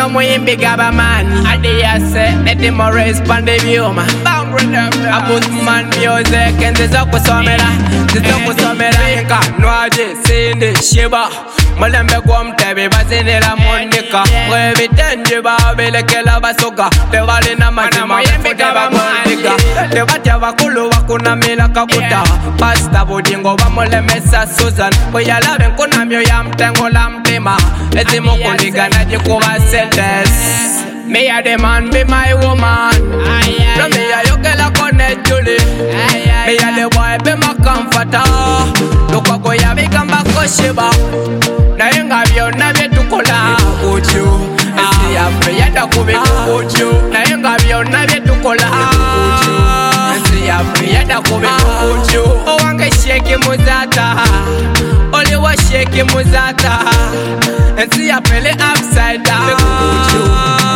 no muyimbi gaba mani adi yase neti Morris pande byuma I put man music and zizo kusomera Nka nwaje sindi shiba Mulembe kwa mtebe bazinira monika Webitenji babilikela basoga Tewali na mazima mfute bakondika Tewatia wakulu wakuna mila kakuta Pasta budingo bamulemesa Susan Kuyalabe nkuna myo ya mtengo la mtima Ezimu kundiga na jikuwa sentes Me a the man be my woman No me a yokela kone Julie Me a the boy be my comforter Lukwa goya bikamba koshiba Na yenga vyona vyetukola Uju Esi ya friyada kubiku uju Na yenga vyona vyetukola Uju Esi ya friyada kubiku uju Owange sheki muzata Oli wa sheki muzata Esi ya pele upside down Uju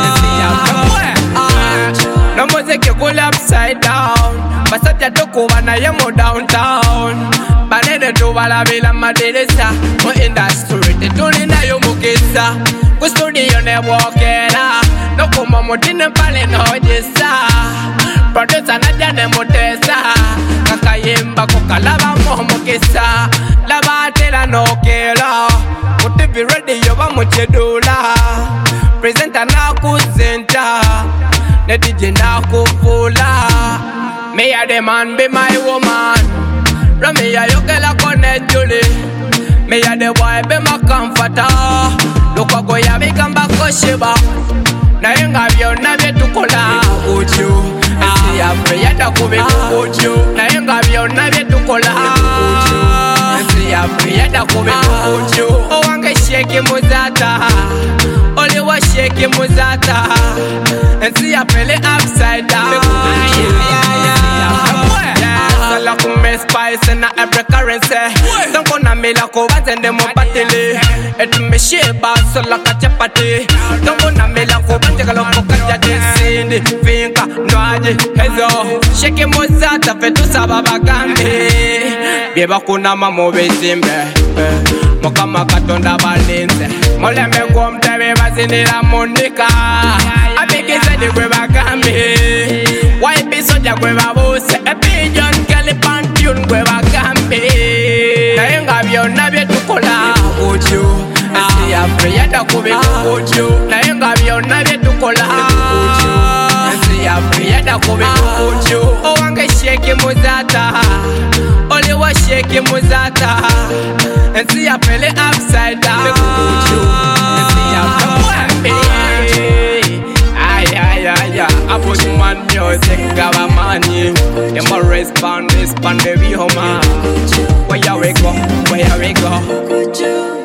No music go upside down Basabya tokuba na yemo downtown Banene tubala bila madirisa Mo industry tetuli na yomukisa Ku studio ne wokera Nokuma mutine pale nojisa Producer na jane mutesa Kakayimba kukalaba mohomukisa Labatela nokela Mutivi radio ba muchedula Presenter na kuzenta Ne DJ na kufula Me a the man be my woman Rami a yokela kone Julie Me a the boy be my comforter Lukwa goya bikamba koshiba Na yenga vyona vyetukola Uju Esi ya friyada kubiku uju Na yenga vyona vyetukola Uju Esi ya friyada kubiku uju Owange sheki muzata Oli wa sheki muzata Esi ya pele upside down Sala kume spice na every currency Don't gonna me la ko banzende mo patele Etu me sheba sala kachapati Don't gonna me la ko banzega lo pokaja desindi Finka nwaje hezo Sheki mozata fetu sababa gambi Bieba kuna mamo bezimbe Mokama katonda balinze Molembe kwa mtebe bazinira monika Abigize di kwe bagambi Waipi soja kwe babuse Epijon keli pantune kwe bagambi Na yenga vyona vyetukola Uju Esi ya friyada kubiku uju Na yenga vyona vyetukola Uju Esi ya friyada kubiku uju Owange sheki muzata Oli wa sheki muzata Esi ya pele upside down Uju Esi ya friyada I put man music, gaba money. I'ma respond, baby, home. Where you we go?